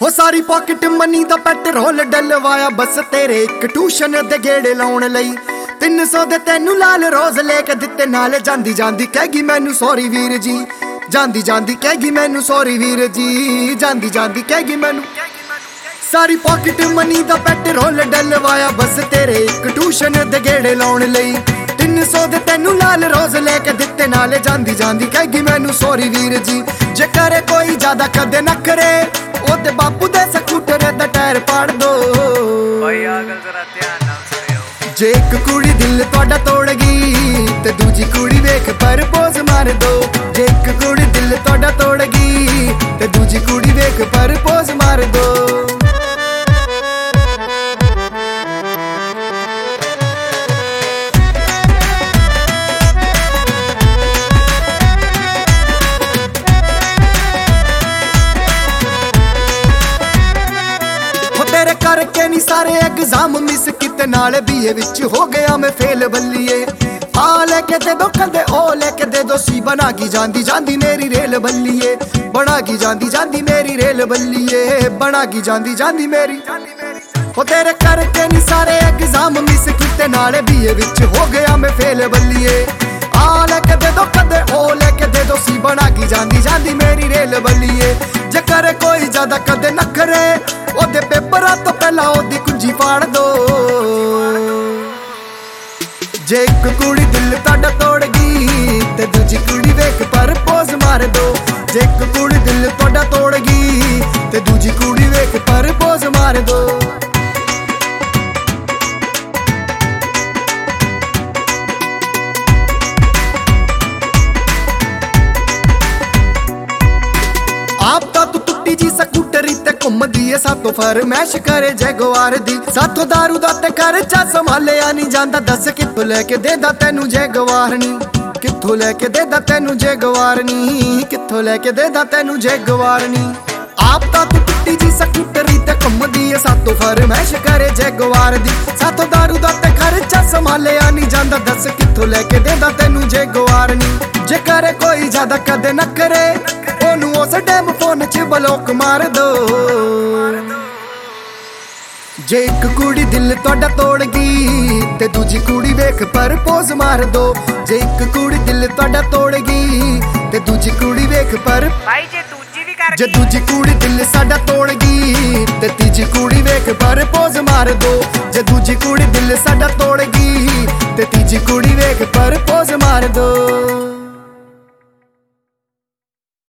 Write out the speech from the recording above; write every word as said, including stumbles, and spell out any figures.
हो सारी pocket money दा पेट्रोल डलवाया बस तेरे एक ट्यूशन दे गेड़े लाउण लई। तीन सौ दे तेनू लाल रोज लेके दिते नाल जांदी जांदी कहगी मैनू सॉरी वीर जी, जांदी जांदी कहगी मैनू सॉरी वीर जी, जांदी जांदी कहगी मैनू। सारी पॉकेट मनी दा पेट्रोल डलवाया बस तेरे एक ट्यूशन दे गेड़े लाउण लई। तीन सौ दे तेनू लाल रोज लेके दिते नाल जांदी जांदी कहगी मैनू सॉरी वीर जी। जे करे कोई ज्यादा कदे न करे ओदे बापू दे स्कूटर दा टायर पाड़ दो। भाई आ गल जरा ध्यान नाल सुनियो। जे एक कुड़ी दिल तुहाडा तोड़गी ते दूजी कुड़ी वेख परपोज मार दो। जे एक कुड़ी दिल तुहाडा तोड़गी ते दूजी कुड़ी वेख परपोज मार दो। तेरे करके नी सारे एग्जाम मिस किते नाल बीए विच हो गया मैं फेल बल्लिए। आ लेके दे दो कदे ओ लेके दे दो सी बना की जांदी जांदी मेरी रेल बल्लिए, बना की जांदी जांदी मेरी रेल बल्लिए, बना की जांदी जांदी मेरी। हो तेरे करके नी सारे एग्जाम मिस किते नाल बीए विच हो गया मैं फेल बल्लिए। आ लेके दे दो कदे ओ लेके दे दो सी बना की जांदी जांदी मेरी रेल बल्लिए। जे करे कोई ज्यादा कदे न करे ओदे पेपरां तो पहला ओदी कुंजी फाड़ दो। जे एक कुड़ी दिल तुहाडा तोड़गी ते दूजी कुड़ी वेख परपोज मार दो। जे एक कुड़ी दिल तुहाडा तोड़गी ते दूजी कुड़ी वेख परपोज मार दो। आप तो तू टुट्टी जी स्कूटरी ते घुमदी ऐ सातों फरमैश करे जैगवार दी। सातों दारू दा ते खर्चा संभालिया नहीं जांदा, दस कित्थों लेके देदा तैनू जैगवार नी, कित्थों लेके देदा तैनू जैगवार नी, कित्थों लेके देदा तैनू जैगवार नी। आप तो तू टुट्टी जी स्कूटरी ते घुमदी ऐ सातों फरमैश करे जैगवार दी। सातों दारू दा ते खर्चा संभालिया नहीं जांदा, दस कित्थों लेके देदा तैनू जैगवार नी। जे करे कोई ज्यादा कदे न करे ओनू उस टाइम फोन च ब्लॉक मार दो। जे एक कुड़ी दिल तुहाडा तोड़गी ते दूजी कुड़ी वेख परपोज मार दो। जे एक कुड़ी दिल तुहाडा तोड़गी ते दूजी कुड़ी वेख पर भाई जे दूजी भी कर जे दूजी कुड़ी दिल साडा तोड़गी ते तीजी कुड़ी वेख परपोज मार दो। जे दूजी कुड़ी दिल साडा तोड़गी ते तीजी कुड़ी वेख परपोज मार दो।